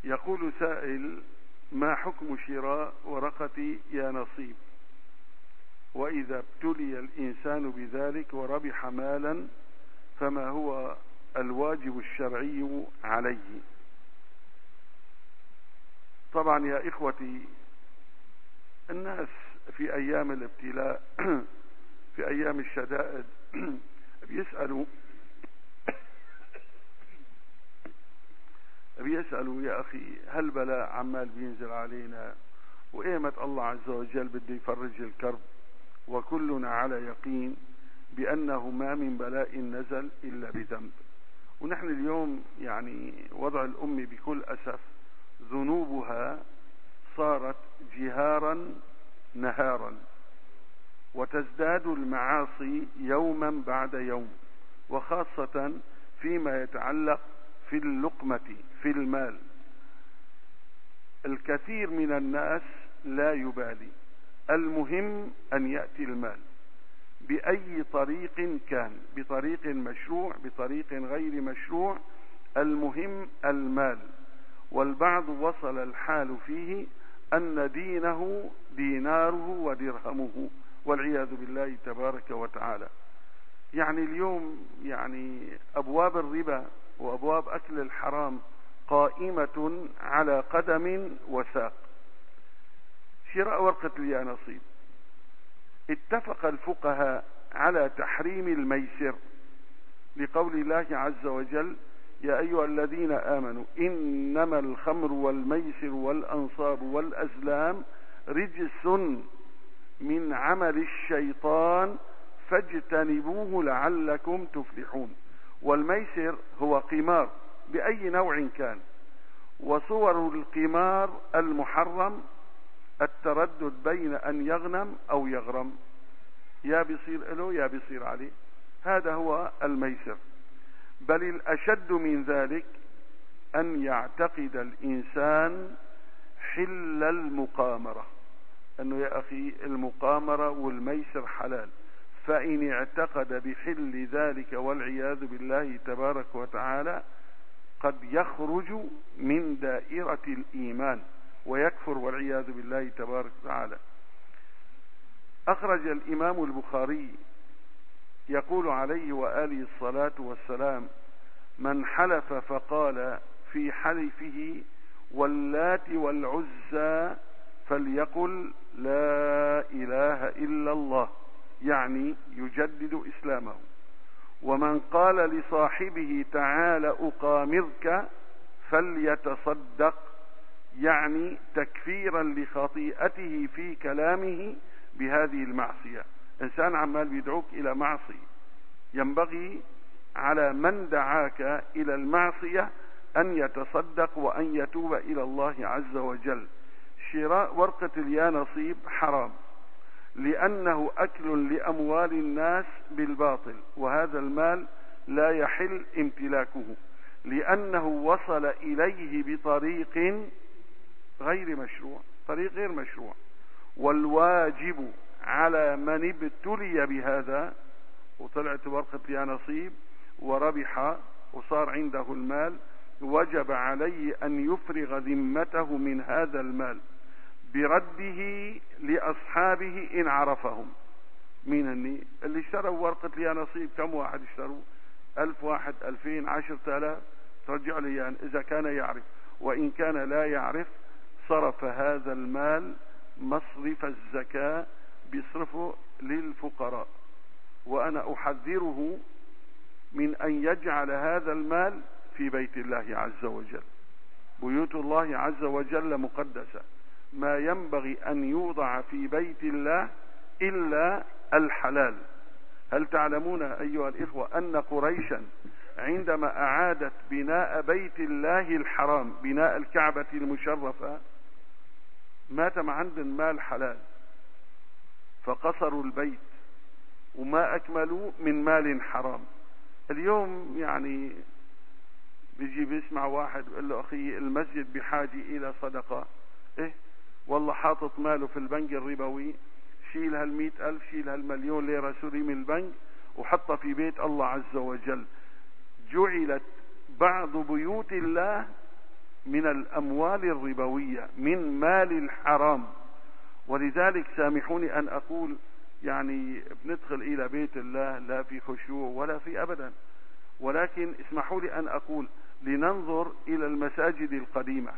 يقول سائل: ما حكم شراء ورقة يا نصيب وإذا ابتلي الإنسان بذلك وربح مالا فما هو الواجب الشرعي عليه؟ طبعا يا إخوتي، الناس في أيام الابتلاء في أيام الشدائد بيسألوا يا أخي هل بلاء عمال بينزل علينا، وإيمت الله عز وجل بده يفرج الكرب، وكلنا على يقين بأنه ما من بلاء نزل إلا بذنب. ونحن اليوم يعني وضع الأمة بكل أسف ذنوبها صارت جهارا نهارا، وتزداد المعاصي يوما بعد يوم، وخاصة فيما يتعلق في اللقمة في المال. الكثير من الناس لا يبالي، المهم أن يأتي المال بأي طريق كان، بطريق مشروع بطريق غير مشروع، المهم المال. والبعض وصل الحال فيه أن دينه ديناره ودرهمه، والعياذ بالله تبارك وتعالى. يعني اليوم يعني أبواب الربا وأبواب أكل الحرام قائمة على قدم وساق. شراء ورقة اليا نصيب، اتفق الفقهاء على تحريم الميسر لقول الله عز وجل: يا أيها الذين آمنوا إنما الخمر والميسر والأنصاب والأزلام رجس من عمل الشيطان فاجتنبوه لعلكم تفلحون. والميسر هو قمار بأي نوع كان، وصور القمار المحرم التردد بين أن يغنم أو يغرم، يا بيصير له يا بيصير عليه، هذا هو الميسر. بل الأشد من ذلك أن يعتقد الإنسان حل المقامرة، أنه يا أخي المقامرة والميسر حلال، فإن اعتقد بحل ذلك والعياذ بالله تبارك وتعالى قد يخرج من دائرة الإيمان ويكفر والعياذ بالله تبارك وتعالى. أخرج الإمام البخاري يقول عليه وآله الصلاة والسلام: من حلف فقال في حلفه واللات والعزى فليقل لا إله إلا الله، يعني يجدد إسلامه. ومن قال لصاحبه تعال أقامرك فليتصدق، يعني تكفيرا لخطيئته في كلامه بهذه المعصية. إنسان عمال بيدعوك إلى معصية، ينبغي على من دعاك إلى المعصية أن يتصدق وأن يتوب إلى الله عز وجل. شراء ورقة اليا نصيب حرام، لأنه أكل لأموال الناس بالباطل، وهذا المال لا يحل امتلاكه، لأنه وصل إليه بطريق غير مشروع، طريق غير مشروع. والواجب على من ابتلي بهذا وطلعت ورقة يا نصيب وربح وصار عنده المال، وجب عليه أن يفرغ ذمته من هذا المال برده لأصحابه إن عرفهم. مين اللي اشتروا ورقة يا نصيب؟ كم واحد اشتروا؟ 1000 واحد، 2000، 10,000. ترجع لي يعني إذا كان يعرف، وإن كان لا يعرف صرف هذا المال مصرف الزكاة بيصرفه للفقراء. وأنا أحذره من أن يجعل هذا المال في بيت الله عز وجل. بيوت الله عز وجل مقدسة، ما ينبغي أن يوضع في بيت الله إلا الحلال. هل تعلمون أيها الإخوة أن قريشا عندما أعادت بناء بيت الله الحرام، بناء الكعبة المشرفة، مات ما عندهم مال حلال فقصروا البيت وما أكملوا من مال حرام. اليوم يعني بيجي بيسمع واحد يقول له أخي المسجد بحاجة إلى صدقة، إيه والله حاطط ماله في البنك الربوي، شيل هال100,000 شيل هال1,000,000 ليرة سوري من البنك وحطها في بيت الله عز وجل. جعلت بعض بيوت الله من الأموال الربوية، من مال الحرام. ولذلك سامحوني أن أقول يعني بندخل إلى بيت الله لا في خشوع ولا في أبدا، ولكن اسمحوا لي أن أقول لننظر إلى المساجد القديمة.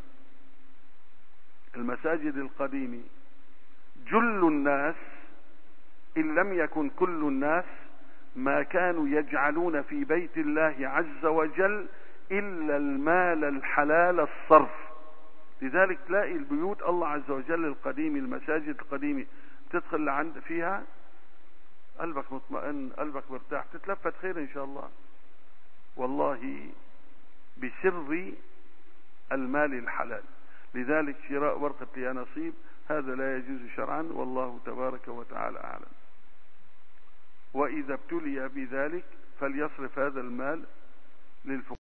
المساجد القديمة جل الناس إن لم يكن كل الناس ما كانوا يجعلون في بيت الله عز وجل إلا المال الحلال الصرف. لذلك تلاقي البيوت الله عز وجل القديم، المساجد القديمة تدخل لعند فيها قلبك مطمئن، قلبك مرتاح، تتلفت خير إن شاء الله، والله بسر المال الحلال. لذلك شراء ورقة يا نصيب هذا لا يجوز شرعا، والله تبارك وتعالى أعلم. وإذا ابتلي بذلك فليصرف هذا المال للفقراء.